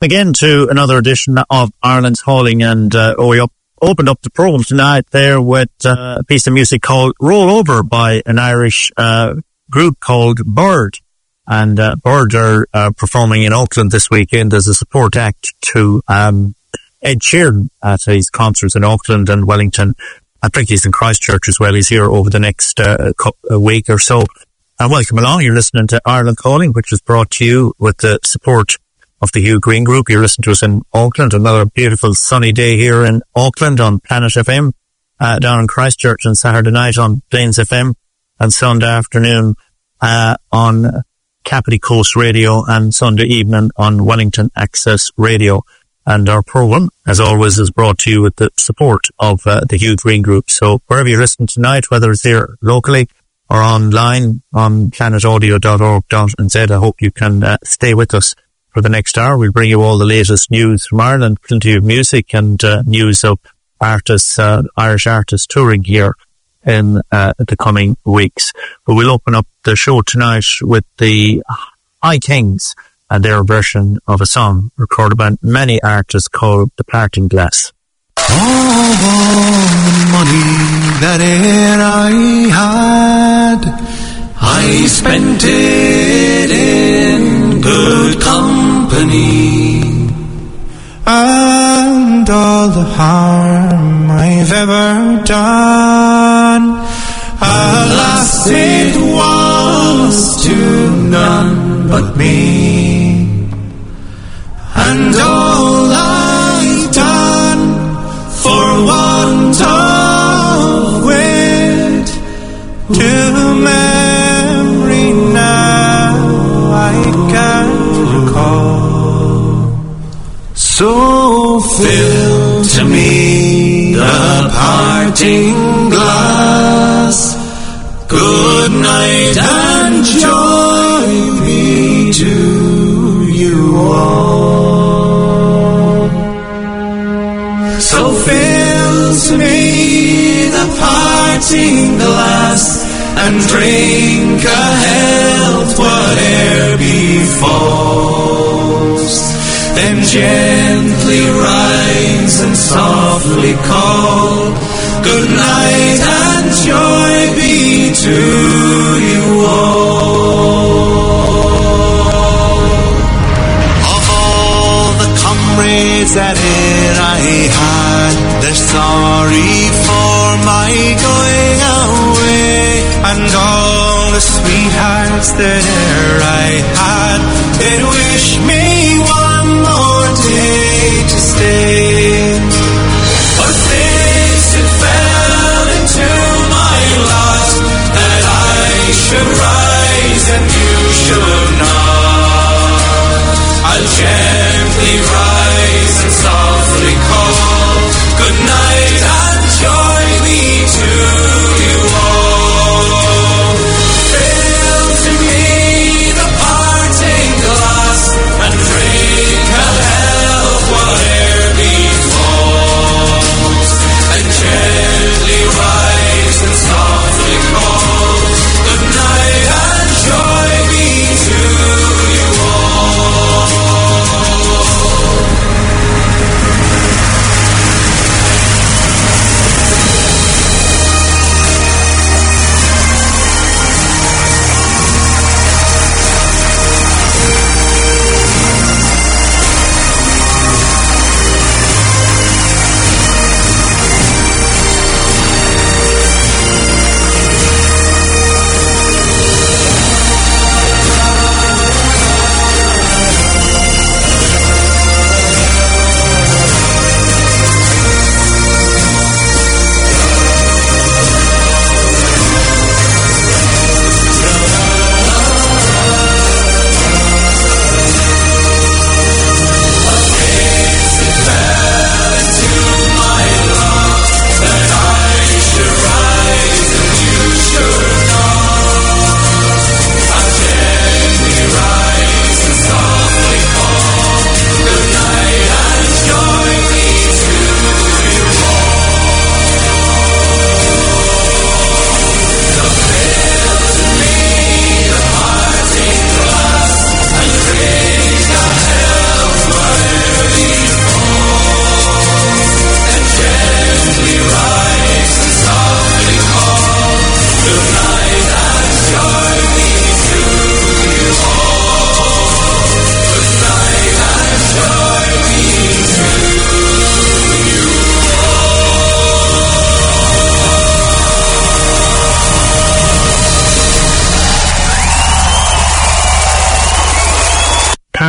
Again to another edition of Ireland's Hauling, and we opened up the programme tonight there with a piece of music called Roll Over by an Irish group called Bird. And Bird are performing in Auckland this weekend as a support act to Ed Sheeran at his concerts in Auckland and Wellington. I think he's in Christchurch as well. He's here over the next week or so. And welcome along. You're listening to Ireland Calling, which is brought to you with the support of the Hugh Green Group. You're listening to us in Auckland. Another beautiful sunny day here in Auckland on Planet FM, down in Christchurch on Saturday night on Plains FM, and Sunday afternoon on Kapiti Coast Radio, and Sunday evening on Wellington Access Radio. And our programme, as always, is brought to you with the support of the Hugh Green Group. So wherever you're listening tonight, whether it's here locally or online on planetaudio.org.nz, I hope you can stay with us for the next hour. We'll bring you all the latest news from Ireland, plenty of music and news of artists, Irish artists touring here in the coming weeks. But we'll open up the show tonight with the High Kings and their version of a song recorded by many artists called The Parting Glass. All the money that e'er I had, I spent it in good company, and all the harm I've ever done, alas, it was to none but me, and all I've done for want of wit to memory now I can't recall. So fill to me the parting glass, good night and joy be to you all. So fill to me the parting glass, and drink a health whate'er befalls. Then gently rise and softly call, good night and joy be to you all. Of all the comrades that e'er I had, they're sorry for my going away, and all the sweethearts that e'er I had, they'd wish me one more day to stay. But since it fell into my lot that I should rise and you should not, I'll gently rise and softly call, good night and joy be to you all. Fill to me the parting glass, and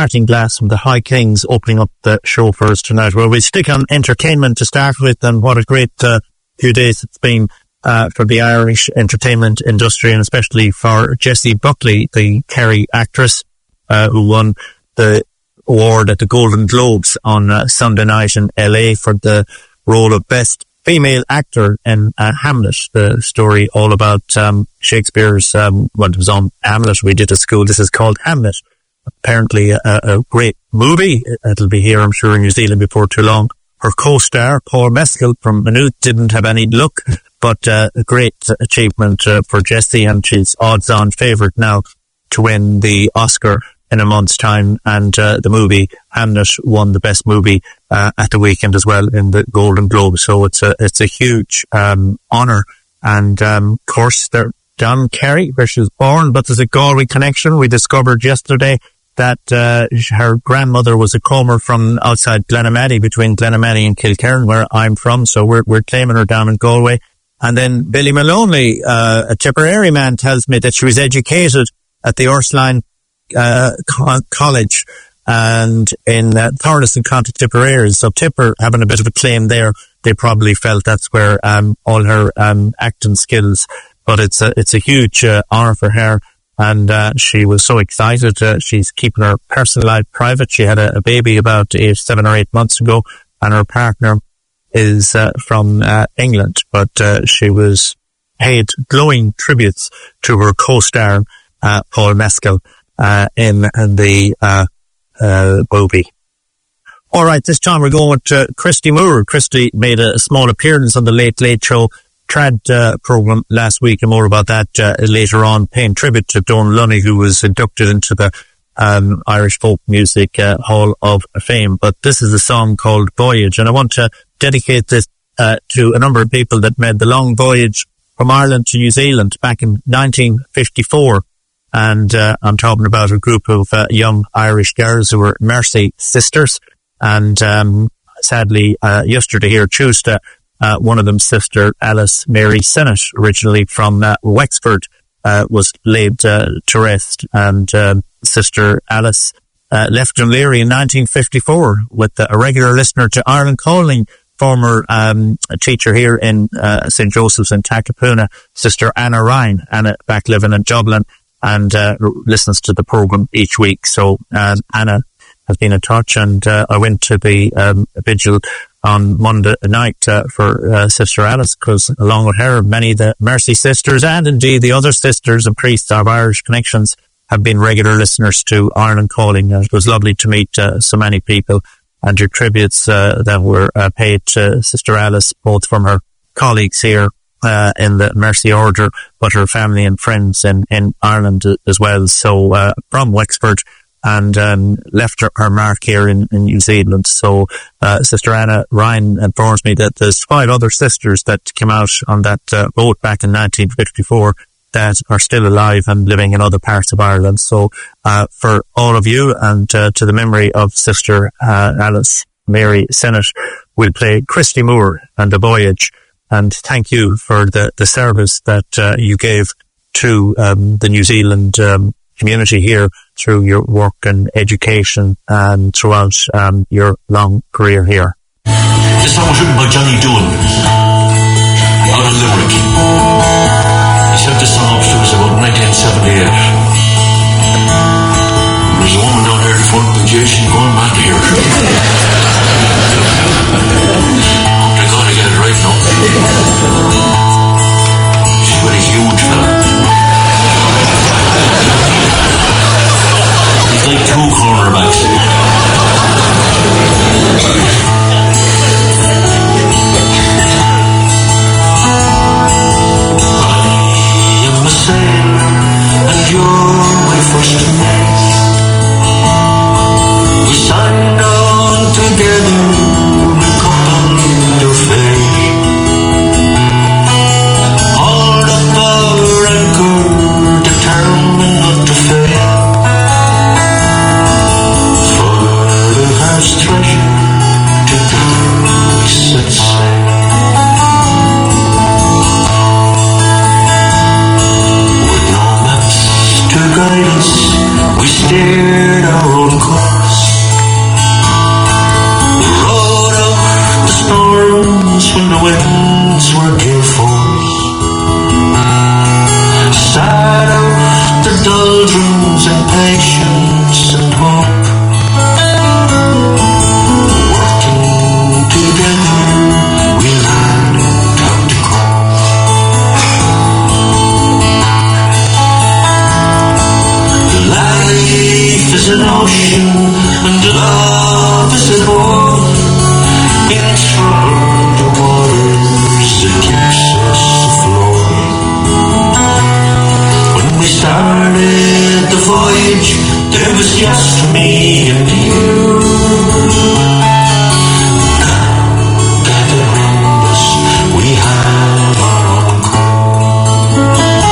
Parting Glass from the High Kings opening up the show for us tonight. Well, we stick on entertainment to start with, and what a great few days it's been for the Irish entertainment industry, and especially for Jessie Buckley, the Kerry actress, who won the award at the Golden Globes on Sunday night in LA for the role of Best Female Actor in Hamlet, the story all about Shakespeare's, it was on Hamlet we did at school. This is called Hamlet. Apparently a great movie. It'll be here, I'm sure, in New Zealand before too long. Her co-star, Paul Mescal from Maynooth, didn't have any luck, but a great achievement for Jessie, and she's odds-on favourite now to win the Oscar in a month's time. And the movie Hamlet won the best movie at the weekend as well in the Golden Globe. So it's a huge honour. And of course, John Kerry, where she was born, but there's a Galway connection. We discovered yesterday that her grandmother was a comer from outside Glenamaddy, between Glenamaddy and Kilkerran, where I'm from. So we're claiming her down in Galway. And then Billy Maloney, a Tipperary man, tells me that she was educated at the Ursuline College and in Thornes and County Tipperary. So Tipper having a bit of a claim there. They probably felt that's where all her acting skills. But it's a huge honour for her. And she was so excited. She's keeping her personal life private. She had a baby about 7 or 8 months ago, and her partner is from England. But she was paid glowing tributes to her co-star, Paul Mescal, in the movie. All right, this time we're going with Christy Moore. Christy made a small appearance on the Late Late Show trad program last week, and more about that later on, paying tribute to Donal Lunny, who was inducted into the Irish Folk Music Hall of Fame. But this is a song called Voyage, and I want to dedicate this to a number of people that made the long voyage from Ireland to New Zealand back in 1954. And I'm talking about a group of young Irish girls who were Mercy Sisters. And sadly, yesterday here, Tuesday, one of them, Sister Alice Mary Sennett, originally from Wexford, was laid to rest. And Sister Alice left Dunleary in 1954 with a regular listener to Ireland Calling, former teacher here in St. Joseph's in Takapuna, Sister Anna Ryan. Anna back living in Dublin and listens to the program each week. So Anna has been in touch, and I went to the vigil on Monday night for Sister Alice, because along with her, many of the Mercy Sisters and indeed the other sisters and priests of Irish connections have been regular listeners to Ireland Calling. It was lovely to meet so many people, and your tributes that were paid to Sister Alice, both from her colleagues here in the Mercy Order, but her family and friends in Ireland as well. So from Wexford, and left her mark here in New Zealand. So Sister Anna Ryan informs me that there's 5 other sisters that came out on that boat back in 1954 that are still alive and living in other parts of Ireland. So for all of you, and to the memory of Sister Alice Mary Sennett, we'll play Christy Moore and The Voyage. And thank you for the service that you gave to the New Zealand community here through your work and education and throughout your long career here. This song was written by Johnny Doan out of Limerick. He sent this song up to us about 1978. There's a woman down here at the front of the jail, she's going mad to hear it. Hope to God I get it right now. She's got a huge fella. He's like 2 cornerbacks. I am a sailor and you're my first mate. We signed on together, we coupled under fate. Hauled up our anchor, determined not to fail. children's and patience and hope. Working together, we learned how to cope. Life is an ocean and love is a boat. In troubled waters, it keeps us afloat. When we started the voyage, there was just me and you. Now, gathered round us, we have our own crew.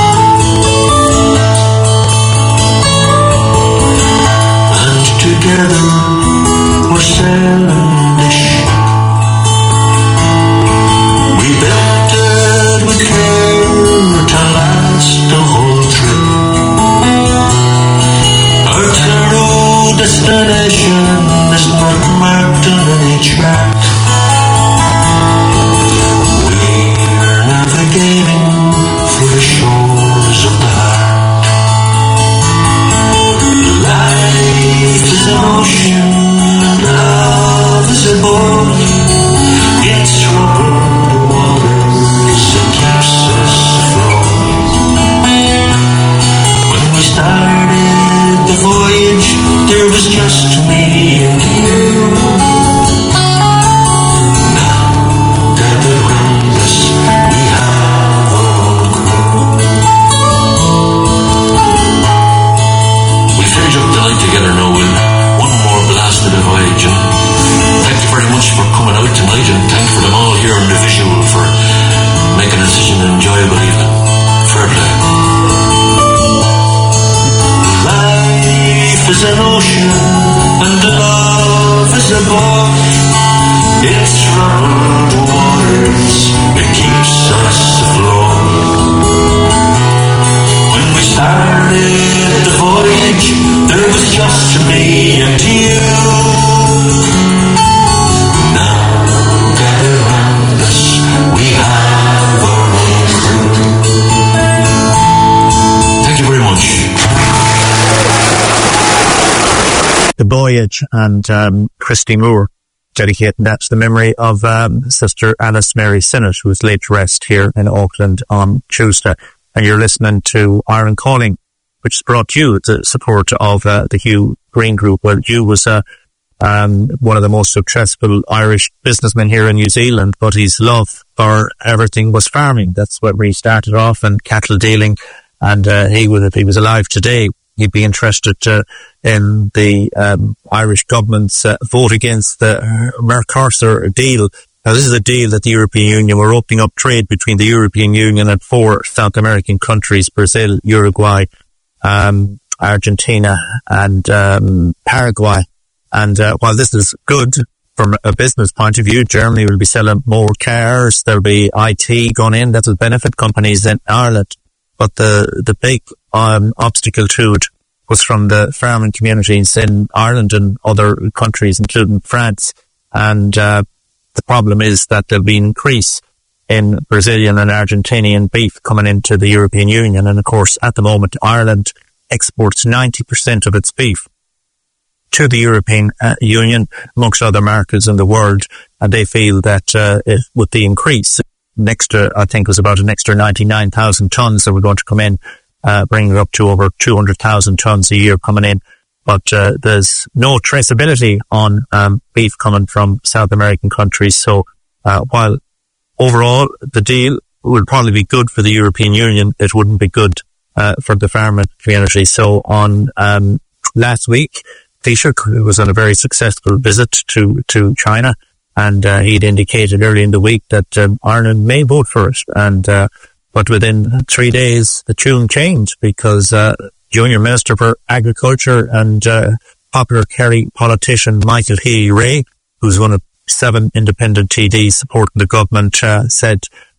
And together, we're sailing the ship. We built it with care to last the whole trip. Our true destination is not marked on any track. We're navigating through the shores of the heart. Life is an ocean, love is a boat. In troubled waters, it keeps us afloat. When we started the voyage, there was just me and you. Now, gathered round us, we have our own crew. We finish up the night together now with one more blast of the voyage. And thank you very much for coming out tonight, and thank for them all here on the visual for making it such an enjoyable evening. Fair play. Life is an ocean and love is a boat. In troubled waters, it keeps us afloat. When we started the voyage, there was just me and you. Now, gather round us, we have our own crew. Thank you very much. The Voyage and Christy Moore, dedicating that to the memory of Sister Alice Mary Sinnott, who was laid to rest here in Auckland on Tuesday. And you're listening to Ireland Calling, which is brought to you with the support of the Hugh Green Group. Well, Hugh was one of the most successful Irish businessmen here in New Zealand, but his love for everything was farming. That's where he started off, and cattle dealing. And he would, if he was alive today, he'd be interested in the Irish government's vote against the Mercosur deal. Now, this is a deal that the European Union were opening up trade between the European Union and 4 South American countries: Brazil, Uruguay, Argentina, and Paraguay. And while this is good from a business point of view, Germany will be selling more cars. There'll be IT going in that will benefit companies in Ireland. But the big obstacle to it was from the farming communities in Ireland and other countries, including France. And the problem is that there'll be an increase in Brazilian and Argentinian beef coming into the European Union. And of course, at the moment, Ireland exports 90% of its beef to the European Union, amongst other markets in the world. And they feel that with the increase, I think it was about an extra 99,000 tons that were going to come in, bringing it up to over 200,000 tons a year coming in. But there's no traceability on beef coming from South American countries. So while overall the deal would probably be good for the European Union, it wouldn't be good for the farming community. So on last week, Taoiseach was on a very successful visit to China, and he'd indicated early in the week that Ireland may vote for it. And but within 3 days, the tune changed, because Junior Minister for Agriculture and popular Kerry politician Michael Healy-Rae, who's one of 7 independent TDs supporting the government, said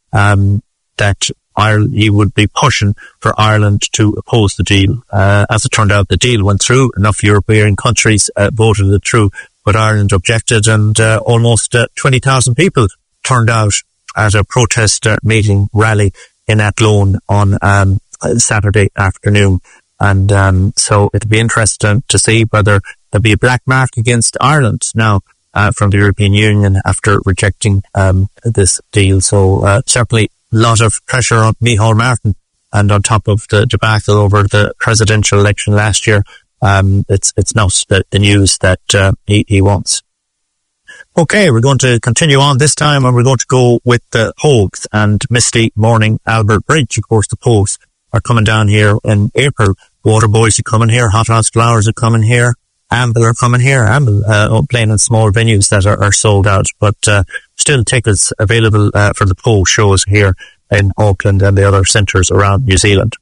that he would be pushing for Ireland to oppose the deal. As it turned out, the deal went through. Enough European countries voted it through, but Ireland objected, and almost 20,000 people turned out at a protest meeting rally in Athlone on Saturday afternoon. And so it'll be interesting to see whether there'll be a black mark against Ireland now from the European Union after rejecting this deal. So certainly a lot of pressure on Micheál Martin, and on top of the debacle over the presidential election last year, it's not the news that he wants. Okay, we're going to continue on this time, and we're going to go with the Pogues and Misty Morning Albert Bridge. Of course, the Pogues are coming down here in April. Waterboys are coming here, Hot House Flowers are coming here, Amble are coming here. Amble playing in small venues that are sold out, but still tickets available for the Pogue shows here in Auckland and the other centres around New Zealand.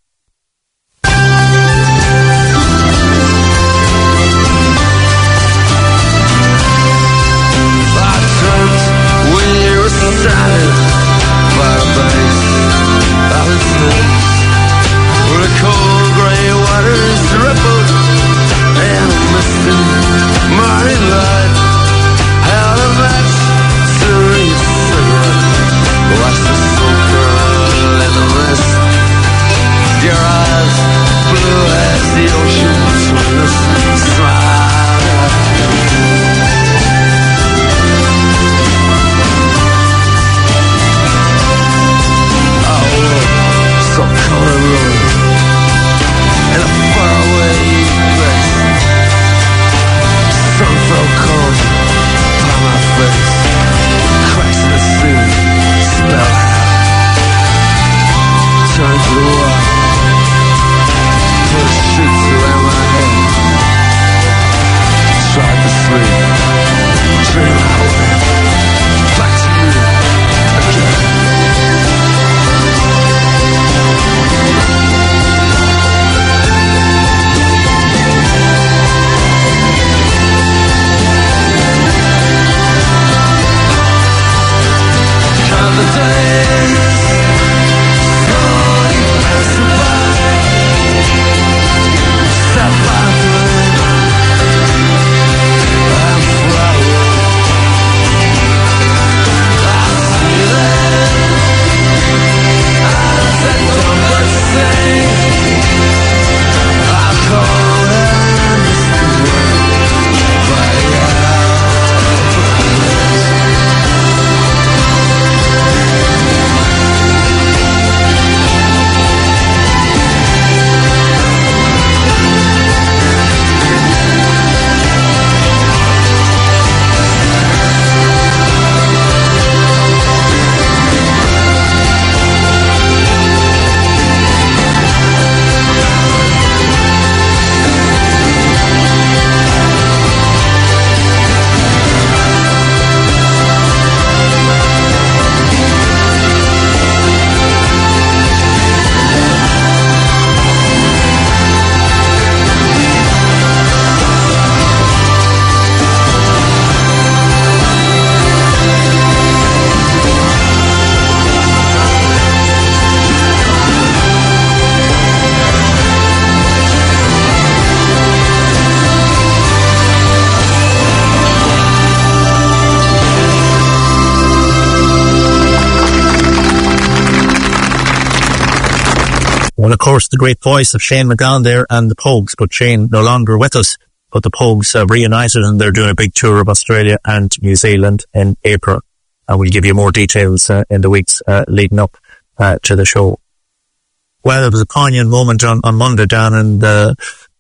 Well, of course, the great voice of Shane MacGowan there and the Pogues, but Shane no longer with us. But the Pogues have reunited and they're doing a big tour of Australia and New Zealand in April. And we'll give you more details in the weeks leading up to the show. Well, it was a poignant moment on Monday down in the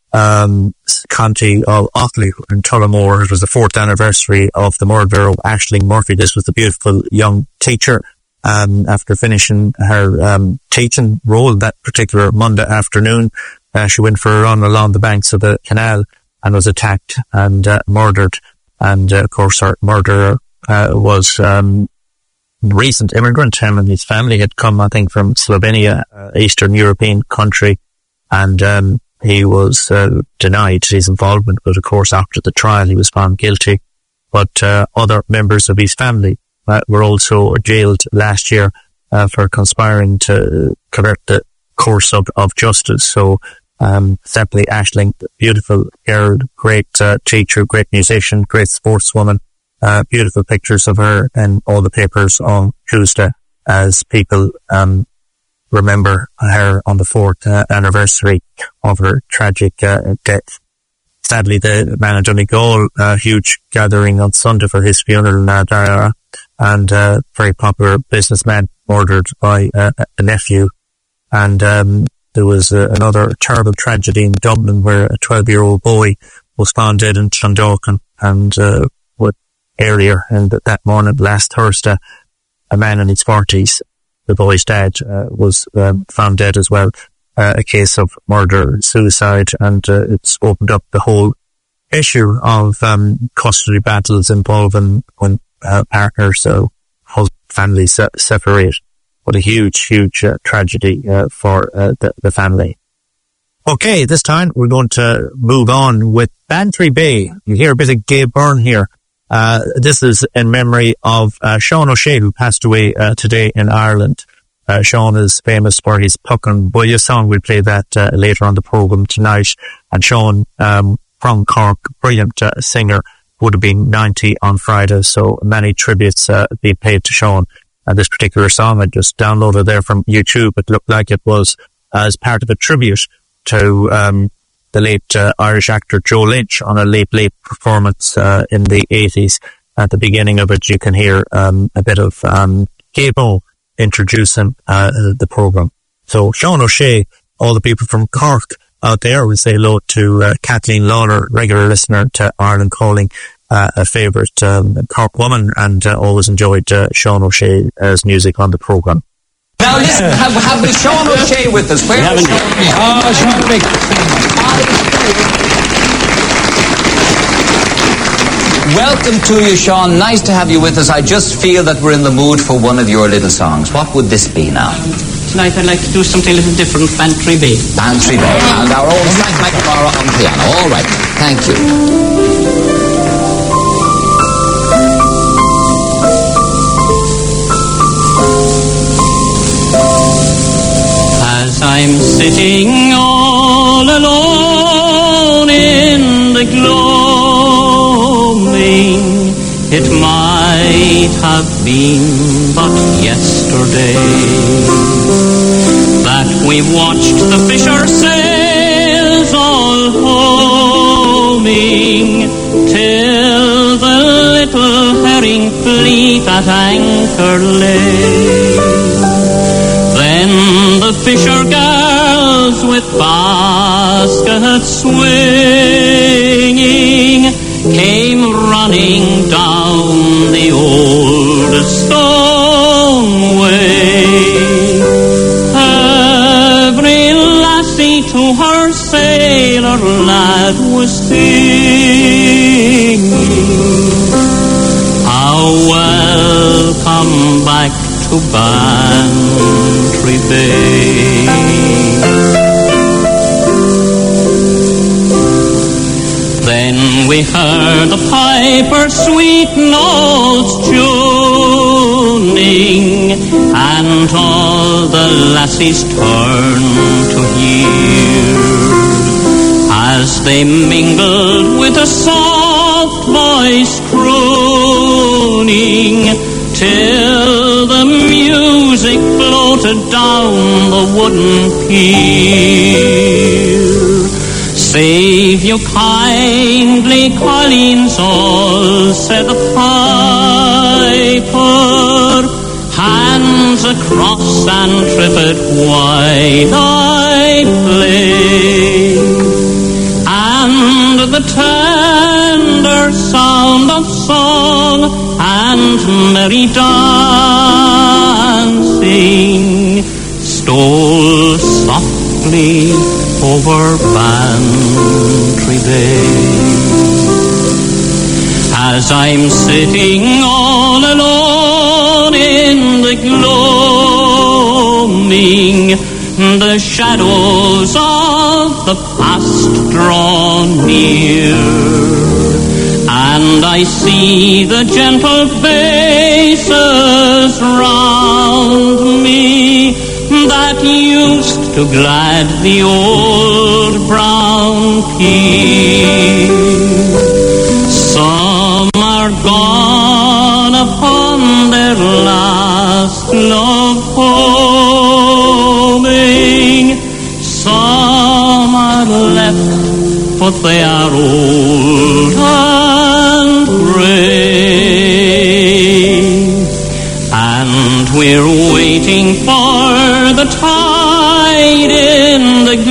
county of Offaly in Tullamore. It was the 4th anniversary of the murder of Aisling Murphy. This was the beautiful young teacher. After finishing her teaching role that particular Monday afternoon, she went for a run along the banks of the canal and was attacked and murdered. And of course, her murderer was recent immigrant. Him and his family had come, I think, from Slovenia, Eastern European country, and he was denied his involvement. But of course, after the trial, he was found guilty. But other members of his family were also jailed last year for conspiring to correct the course of justice. So simply Aisling, beautiful girl, great teacher, great musician, great sportswoman. Beautiful pictures of her in all the papers on Tuesday as people remember her on the 4th anniversary of her tragic death. Sadly, the man in Donegal, a huge gathering on Sunday for his funeral, Dara, and very popular businessman murdered by a nephew. And there was another terrible tragedy in Dublin where a 12-year-old boy was found dead in Clondalkin, and earlier and that morning, last Thursday, a man in his 40s, the boy's dad, was found dead as well. A case of murder, suicide, and it's opened up the whole issue of custody battles involving when partners or families separate. What a huge tragedy for the family. Okay, this time we're going to move on with Bantry Bay. You hear a bit of Gabe Byrne here. This is in memory of Sean O'Shea, who passed away today in Ireland. Sean is famous for his Puckin Buya song. We'll play that later on the programme tonight. And Sean from Cork, brilliant singer, would have been 90 on Friday, so many tributes being paid to Sean. And this particular song I just downloaded there from YouTube. It looked like it was as part of a tribute to the late Irish actor Joe Lynch on a late performance in the 80s. At the beginning of it, you can hear a bit of Gabo introducing the programme. So Sean O'Shea, all the people from Cork out there, we say hello to Kathleen Lawler, regular listener to Ireland Calling, a favourite Cork woman, and always enjoyed Sean O'Shea's music on the programme. Now listen, have we Sean O'Shea with us? Where is Sean? Oh, Sean Big. Welcome to you, Sean. Nice to have you with us. I just feel that we're in the mood for one of your little songs. What would this be now? Tonight I'd like to do something a little different, Bantry Bay. Bantry Bay. And our old Frank McNamara on piano. All right. Thank you. As I'm sitting all alone in the gloaming, it might have been but yesterday that we watched the fisher sails all homing, till the little herring fleet at anchor lay. Then the fisher girls with baskets swinging came running down the old stone way. Every lassie to her sailor lad was singing, "How welcome back to Bantry Bay." Then we heard the piper sweet notes tuning, and all the lassies turned to hear, as they mingled with a soft voice crooning, till the music floated down the wooden pier. "Save you kindly, Colleen's all," said the piper, "hands across and trippet wide I play." And the tender sound of song and merry dancing stole softly over Bantry Bay. As I'm sitting all alone in the gloaming, the shadows of the past draw near, and I see the gentle faces round me that used to glad the old brown peas. Some are gone upon their last love home, left, but they are old and grey. And we're waiting for the tide in the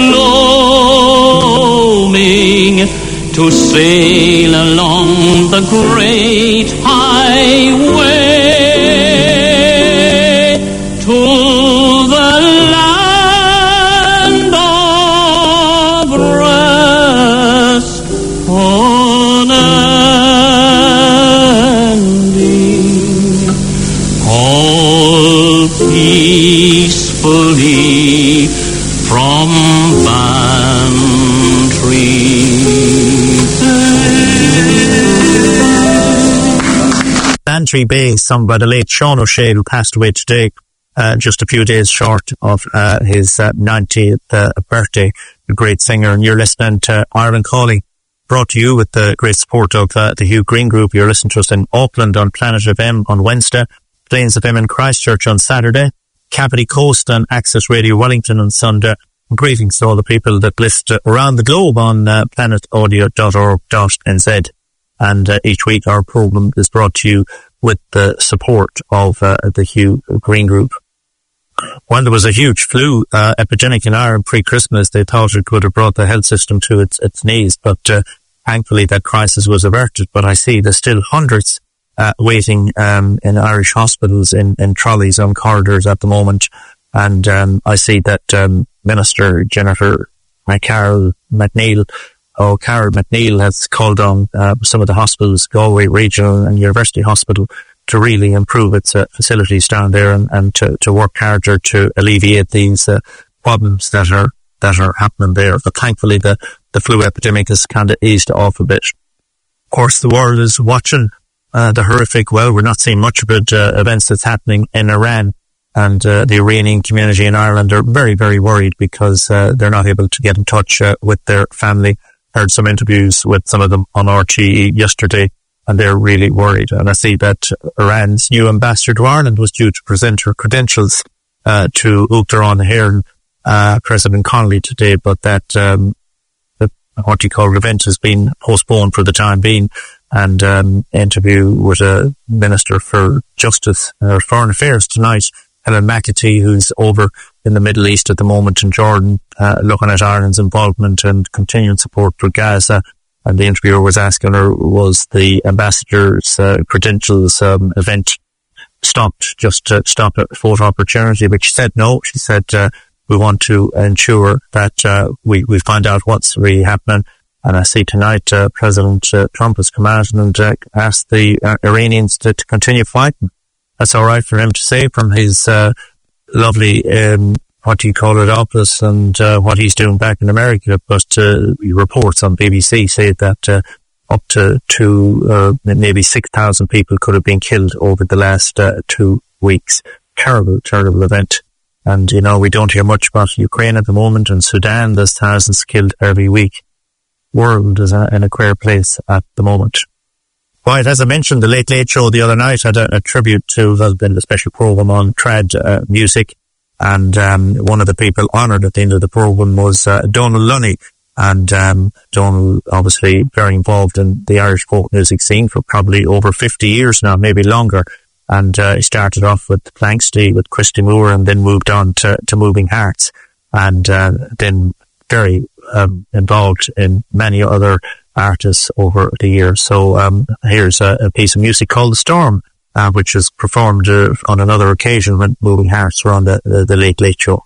gloaming to sail along the great highway to the land of rest unending, all peacefully from Bantry Bay. Bantry Bay, sung by the late Sean O'Shea, who passed away today, just a few days short of his 90th birthday. A great singer. And you're listening to Ireland Calling, brought to you with the great support of the Hugh Green Group. You're listening to us in Auckland on Planet FM on Wednesday, Plains FM in Christchurch on Saturday, Cavity Coast and Access Radio Wellington on Sunday. Greetings to all the people that listen around the globe on planetaudio.org.nz. And each week our program is brought to you with the support of the Hugh Green Group. When there was a huge flu epidemic in Ireland pre-Christmas, they thought it could have brought the health system to its knees, but thankfully that crisis was averted. But I see there's still hundreds waiting in Irish hospitals in trolleys on corridors at the moment. And I see that Minister Jennifer Carol McNeil has called on some of the hospitals, Galway Regional and University Hospital, to really improve its facilities down there and to work harder to alleviate these problems that are happening there. But thankfully the flu epidemic has kind of eased off a bit. Of course, the world is watching the horrific, well, we're not seeing much of it, events that's happening in Iran. And the Iranian community in Ireland are very, very worried because they're not able to get in touch with their family. Heard some interviews with some of them on RTE yesterday, and they're really worried. And I see that Iran's new ambassador to Ireland was due to present her credentials to Uachtar Hearn, President Connolly today, but that event has been postponed for the time being. And interview with a Minister for Justice or Foreign Affairs tonight, Helen McAtee, who's over in the Middle East at the moment in Jordan, looking at Ireland's involvement and continuing support for Gaza. And the interviewer was asking her, was the ambassador's credentials event stopped just to stop a photo opportunity? But she said no. She said, we want to ensure that we find out what's really happening. And I see tonight President Trump has come out and asked the Iranians to continue fighting. That's all right for him to say from his lovely, office and what he's doing back in America. But reports on BBC say that up to maybe 6,000 people could have been killed over the last 2 weeks. Terrible event. And, we don't hear much about Ukraine at the moment, and Sudan, there's thousands killed every week. World is in a queer place at the moment. Right, as I mentioned, the Late Late Show the other night had a tribute to, there's been a special program on trad music, and one of the people honoured at the end of the program was Donald Lunny. And Donald, obviously very involved in the Irish folk music scene for probably over 50 years now, maybe longer. And he started off with Planxty, with Christy Moore, and then moved on to Moving Hearts, and then very involved in many other artists over the years. So here's a piece of music called The Storm, which is performed on another occasion when Moving Hearts were on the Late Late Show.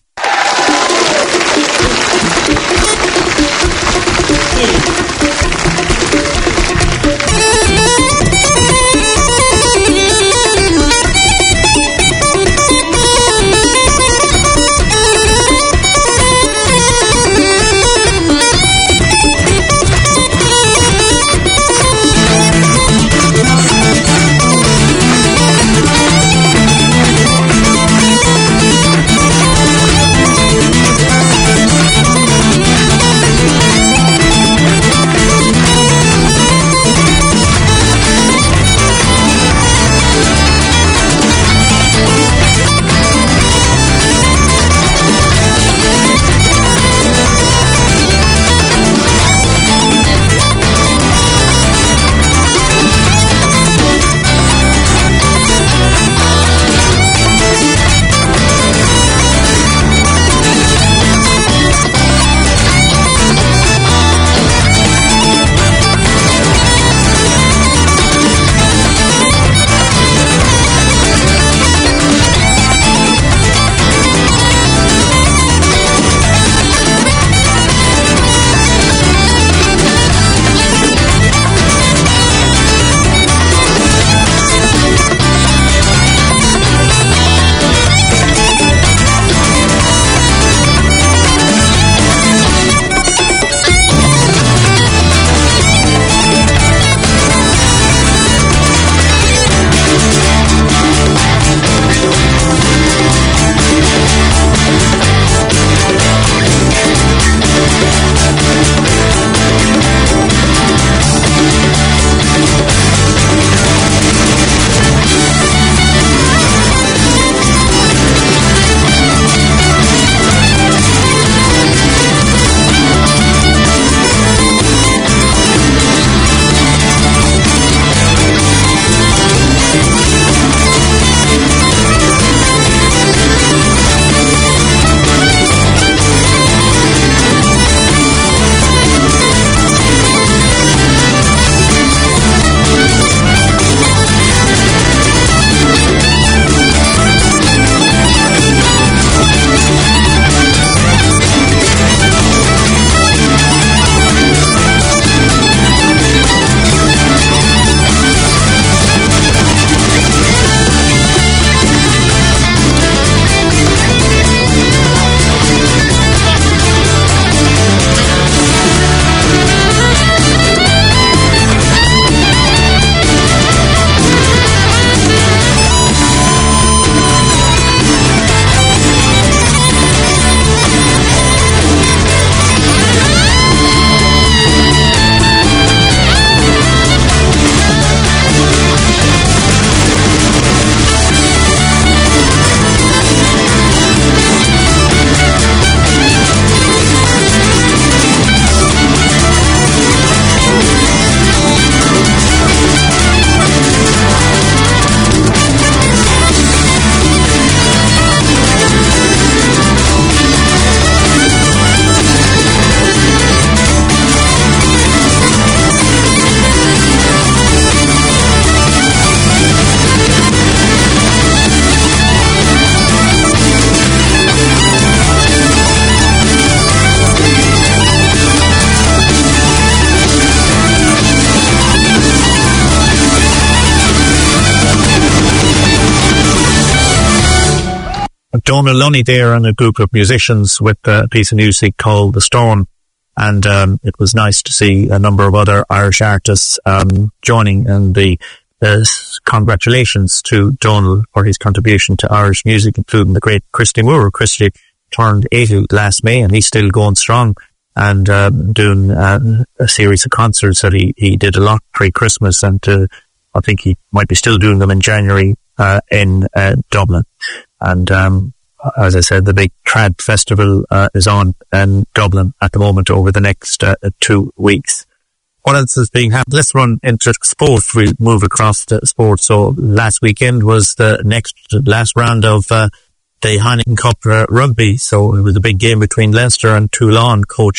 Donald Lunny there and a group of musicians with a piece of music called The Storm. And it was nice to see a number of other Irish artists joining in the congratulations to Donald for his contribution to Irish music, including the great Christy Moore. Christy turned 80 last May, and he's still going strong and doing a series of concerts that he did a lot pre-Christmas, and I think he might be still doing them in January in Dublin. And as I said, the big Trad Festival is on in Dublin at the moment over the next 2 weeks. What else is being happened? Let's run into sports. We'll move across to sports. So last weekend was the last round of the Heineken Cup rugby. So it was a big game between Leinster and Toulon,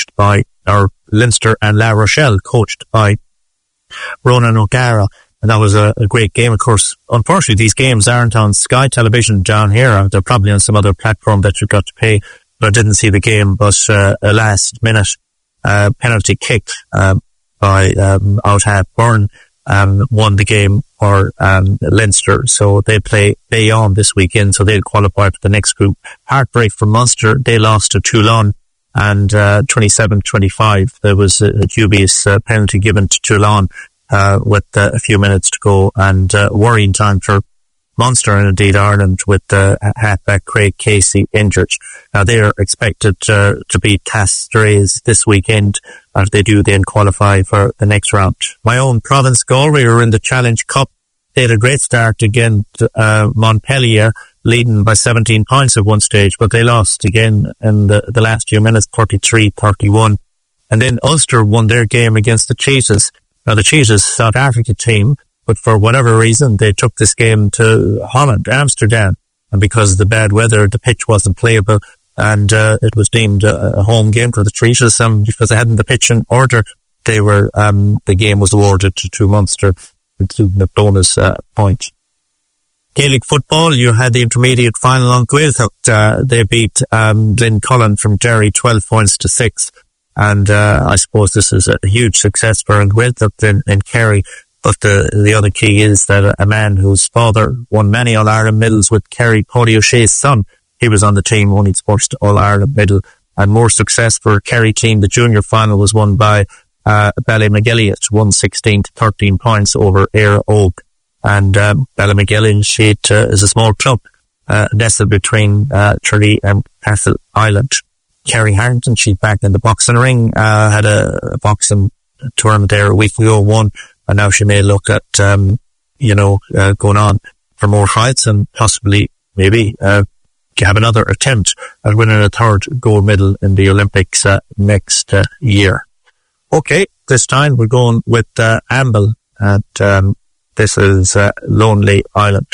Leinster and La Rochelle, coached by Ronan O'Gara. And that was a great game. Of course, unfortunately, these games aren't on Sky Television down here. They're probably on some other platform that you've got to pay. But I didn't see the game, but a last-minute penalty kick by Out Half Byrne won the game for Leinster. So they play Bayonne this weekend, so they'll qualify for the next group. Heartbreak for Munster. They lost to Toulon, and 27-25. There was a dubious penalty given to Toulon with a few minutes to go, and worrying time for Munster and indeed Ireland with halfback Craig Casey injured. Now they are expected to beat Castries this weekend. As they do, then qualify for the next round. My own province, Galway, are in the Challenge Cup. They had a great start against Montpellier, leading by 17 points at one stage, but they lost again in the last few minutes, 33-31. And then Ulster won their game against the Cheetahs. Now the Cheetahs, South Africa team, but for whatever reason, they took this game to Holland, Amsterdam. And because of the bad weather, the pitch wasn't playable, and it was deemed a home game for the Cheetahs. Because they hadn't the pitch in order, the game was awarded to Munster, including a bonus point. Gaelic football, you had the intermediate final on Gaeltacht. They beat Glencullen from Derry 12 points to 6. And I suppose this is a huge success for Gaeltacht in Kerry. But the other key is that a man whose father won many All-Ireland medals with Kerry, Paddy O'Shea's son, he was on the team, won his first All-Ireland medal. And more success for a Kerry team. The junior final was won by Ballymagilliot, won 16-13 points over Éire Óg. And Ballymagilliot is a small club nestled between Tralee and Castle Island. Kerry Harrington, she's back in the boxing ring, had a boxing tournament there a week ago, won. And now she may look at, going on for more fights and possibly maybe have another attempt at winning a third gold medal in the Olympics next year. Okay, this time we're going with Amble, and this is Lonely Island.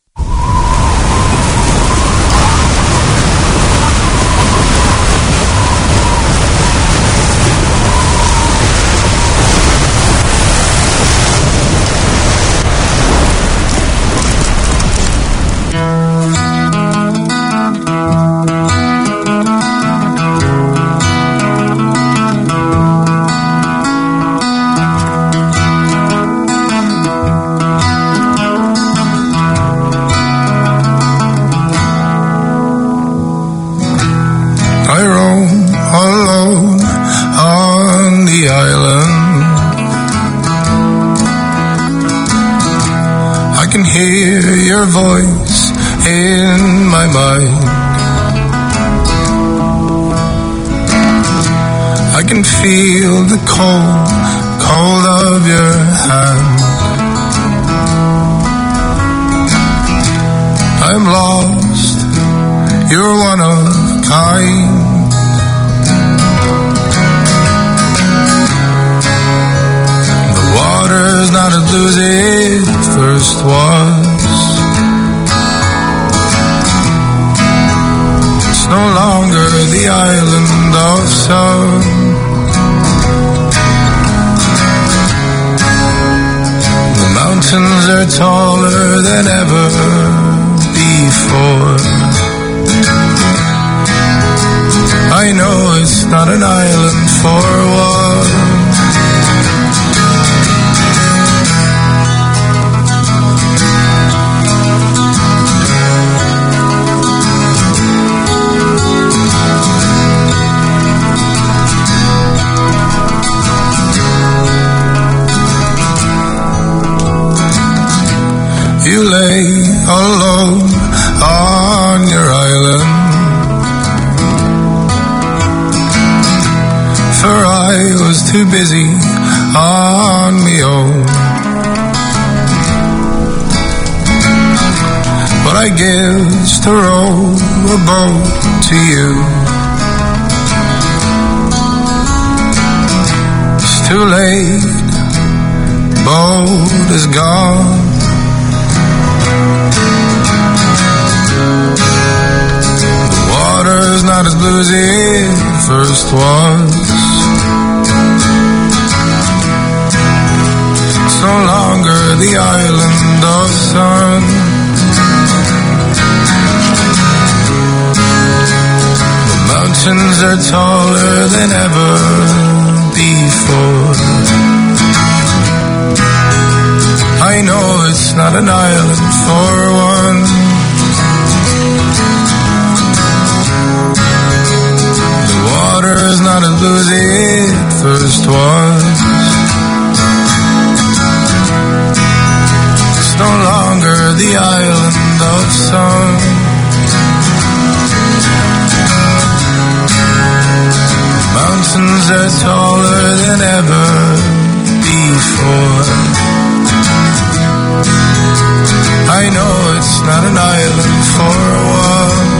Your voice in my mind, I can feel the cold of your hand. I'm lost, you're one of a kind. The water's not as blue as it first was. No longer the island of sun. The mountains are taller than ever before. I know it's not an island for one. you lay alone on your island. For I was too busy on me own. But I guess to row a boat to you. It's too late, boat is gone. The water's not as blue as it first was. It's no longer the island of sun. The mountains are taller than ever before. I know it's not an island for one. The water is not as blue as it first was. It's no longer the island of sun. Mountains are taller than ever before. I know it's not an island for one.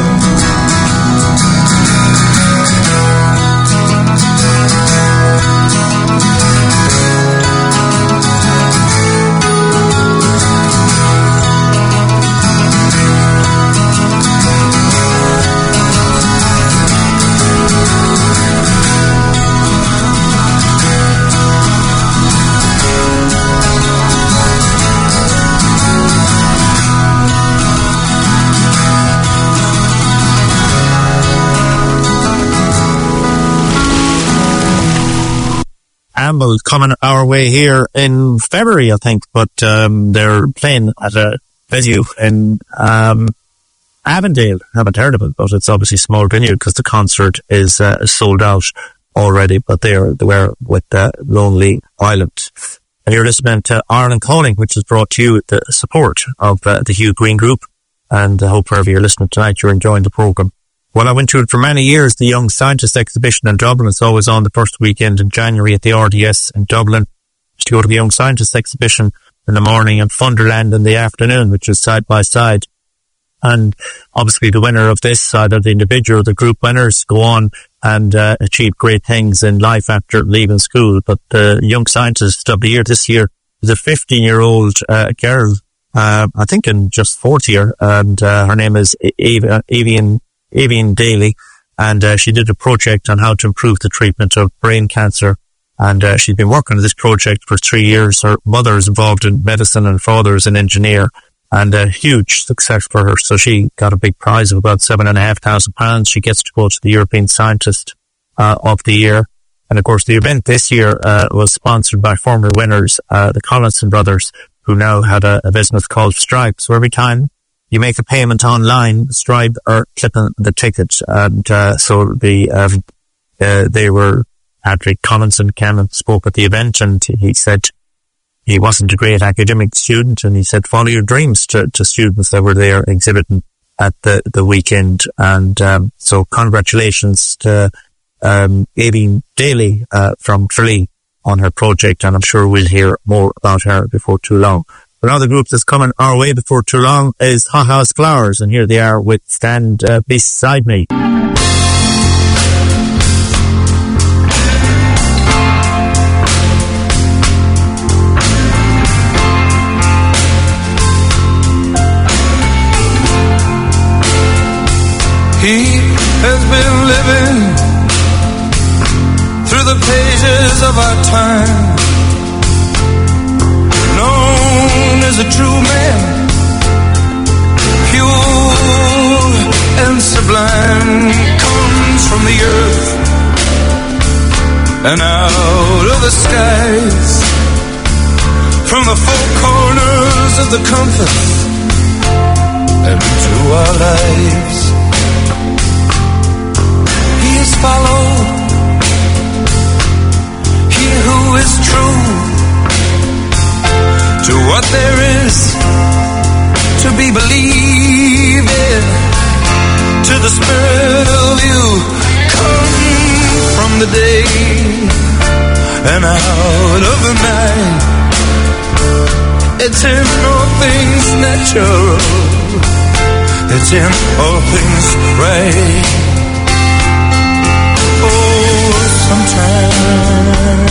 Amble coming our way here in February, I think, but they're playing at a venue in Avondale. Haven't heard of it, but it's obviously a small venue because the concert is sold out already, but they were with Lonely Island. And you're listening to Ireland Calling, which is brought to you with the support of the Hugh Green Group, and I hope wherever you're listening tonight you're enjoying the programme. Well, I went to it for many years, the Young Scientist exhibition in Dublin. It's always on the first weekend in January at the RDS in Dublin. To go to the Young Scientist exhibition in the morning and Funderland in the afternoon, which is side by side. And obviously the winner of this, either the individual or the group winners, go on and achieve great things in life after leaving school. But the Young Scientist of the year this year is a 15-year-old girl, I think in just fourth year, and her name is Evian Daly, and she did a project on how to improve the treatment of brain cancer, and she's been working on this project for 3 years. Her mother is involved in medicine and father is an engineer, and a huge success for her. So she got a big prize of about £7,500. She gets to go to the European Scientist of the Year. And of course the event this year was sponsored by former winners, the Collinson brothers, who now had a business called Stripe. So every time you make a payment online, Stripe are clipping the ticket. And so Patrick Collinson came and spoke at the event, and he said he wasn't a great academic student, and he said follow your dreams to students that were there exhibiting at the weekend. And so congratulations to Evian Daly from Tralee on her project, and I'm sure we'll hear more about her before too long. Another group that's coming our way before too long is Hot House Flowers, and here they are with Stand Beside Me. He has been living through the pages of our time, known as a true man, pure and sublime, comes from the earth and out of the skies, from the four corners of the compass and into our lives. He is followed, he who is true to what there is believing to the spirit of you come from the day and out of the night. It's in all things natural, it's in all things right. Oh, sometimes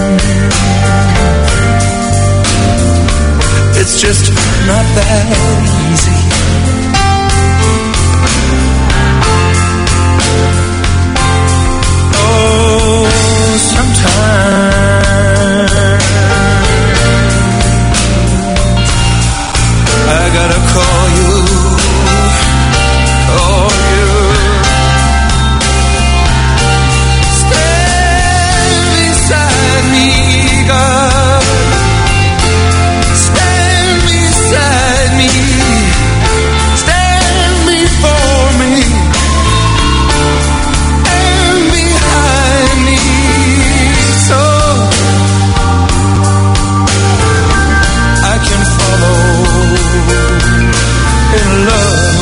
it's just not that easy. Oh, sometimes I gotta call you, call you. Stand beside me, God. Stand beside me. Stand before me and behind me, so I can follow in love.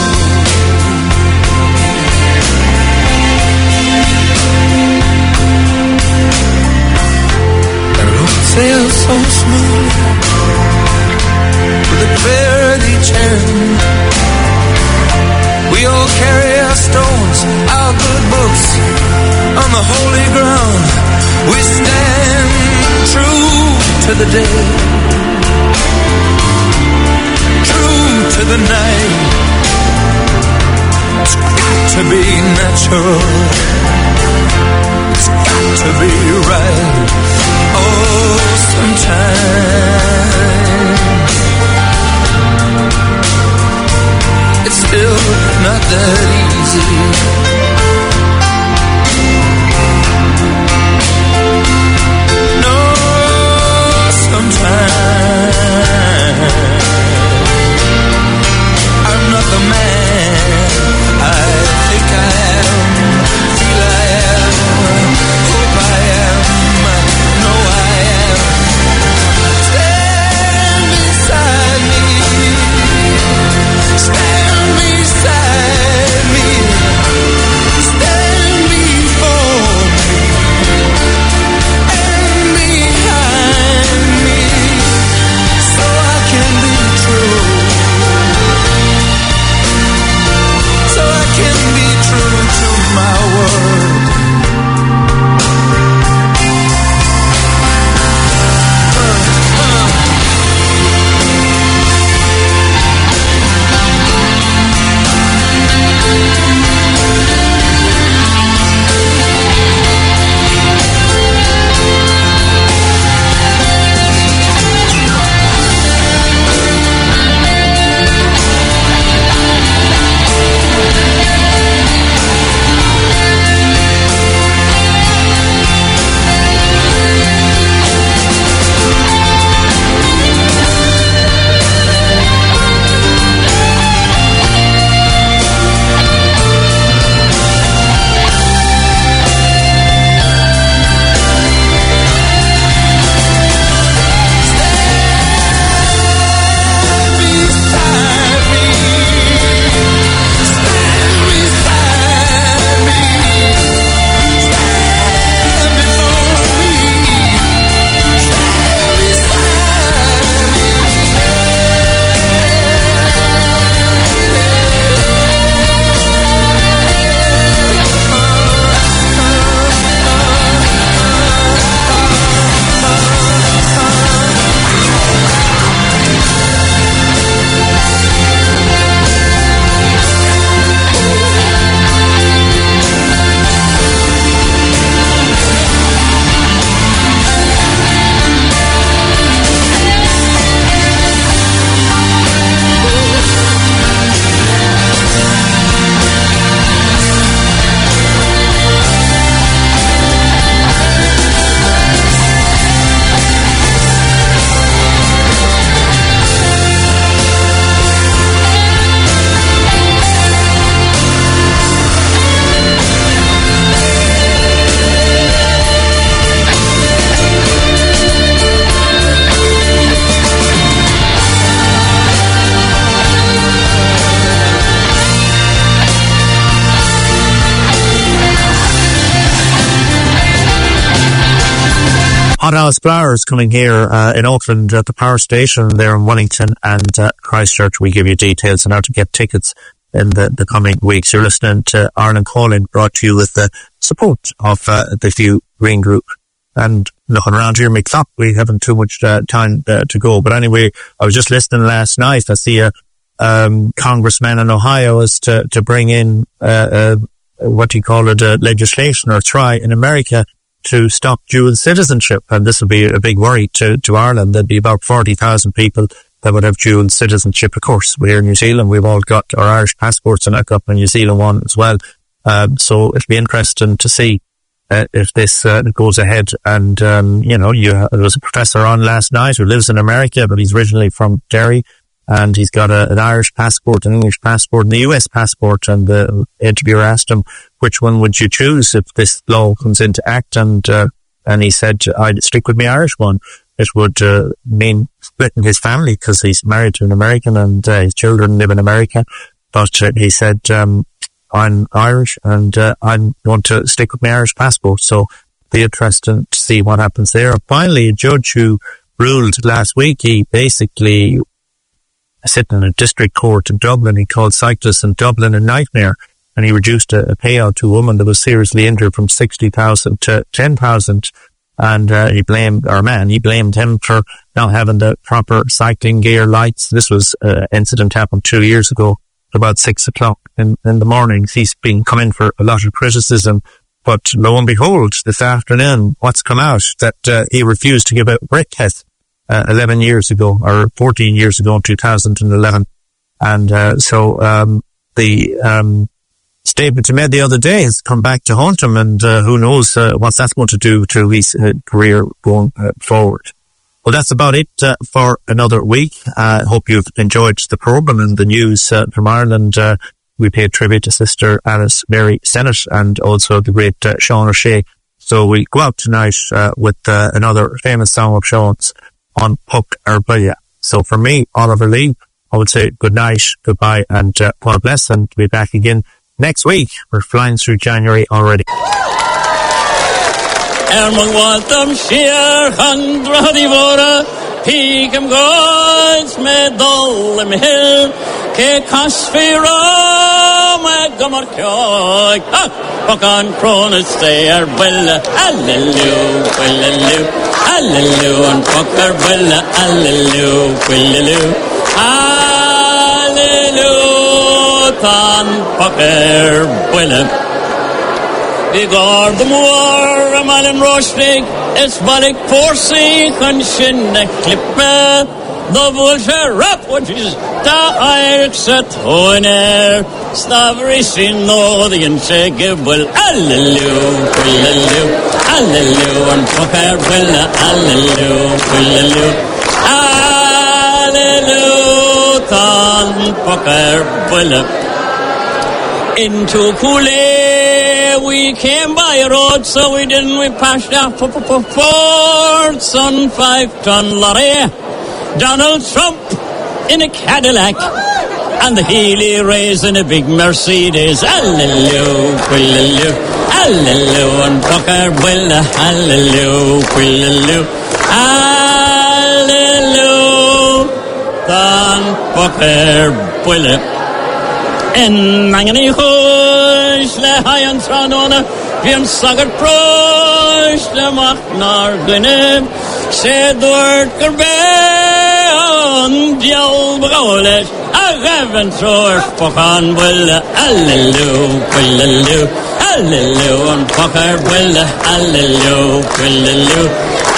And road sails so smooth with a prayer at each end. We all carry our stones, our good books on the holy ground. We stand true to the day, true to the night. It's got to be natural, it's got to be right. Oh, sometimes it's still not that easy. No, sometimes I'm not the man I think I am. Dallas Flowers coming here in Auckland at the power station there in Wellington and Christchurch. We give you details on how to get tickets in the coming weeks. You're listening to Ireland Calling, brought to you with the support of the View Green Group. And looking around here, Mick, we haven't too much time to go. But anyway, I was just listening last night. I see a congressman in Ohio is to bring in what do you call it, legislation or try in America to stop dual citizenship. And this will be a big worry to Ireland. There'd be about 40,000 people that would have dual citizenship. Of course, we're in New Zealand. We've all got our Irish passports, and I've got my New Zealand one as well. So it'll be interesting to see if this goes ahead. And, there was a professor on last night who lives in America, but he's originally from Derry, and he's got an Irish passport, an English passport, and a US passport. And the interviewer asked him, which one would you choose if this law comes into act? And he said, I'd stick with my Irish one. It would mean splitting his family because he's married to an American and his children live in America. But he said, I'm Irish and I want to stick with my Irish passport. So be interesting to see what happens there. Finally, a judge who ruled last week, he basically sitting in a district court in Dublin. He called cyclists in Dublin a nightmare, and he reduced a payout to a woman that was seriously injured from 60,000 to 10,000. And he blamed him for not having the proper cycling gear, lights. This was incident happened 2 years ago, about 6 o'clock in the mornings. He's been coming for a lot of criticism, but lo and behold, this afternoon, what's come out that he refused to give a brake test 11 years ago, or 14 years ago in 2011. And the statement he made the other day has come back to haunt him, and who knows what that's going to do to his career going forward. Well, that's about it for another week. I hope you've enjoyed the programme and the news from Ireland. We paid tribute to Sister Alice Mary Sennett and also the great Sean O'Shea. So we go out tonight with another famous song of Sean's, On Puck Ar Buile. So for me, Oliver Lee, I would say good night, goodbye, and God bless, and we'll be back again next week. We're flying through January already. Waltham sheer hundrady vora, peak am gods medal am hill, ke casfira me gomor kjog, puck on Cronus stay Ar Buile, hallelujah, hallelujah, hallelujah, on Puck Ar Buile, hallelujah, hallelujah, hallelujah, on Puck Ar Buile. Vigor the moor, a man in Roshnig, it's Ballic Forsey, Conshin, a clipper, the Vulture Rap, which is the Irish at Hoiner, Stavery Sin, no, the Insegible, hallelujah, hallelujah, hallelujah, and Puck Ar Buile, hallelujah, hallelujah, hallelujah, Puck Ar Buile. Into Cooley. We came by a road, so we passed our Ford Son 5-ton lorry, Donald Trump in a Cadillac, and the Healy Rays in a big Mercedes. Hallelujah, hallelujah, hallelujah, and Puck Ar Buile, hallelujah, hallelujah, hallelujah, dan Puck Ar Buile. En mangani hush le hayan tranona, vien sagar prosh le machnar gyneb, se dwart gerbe on dial bagawlet, a gaven troer Puck Ar Buile, hallelujah, hallelujah, hallelujah, on Puck Ar Buile, hallelujah, hallelujah,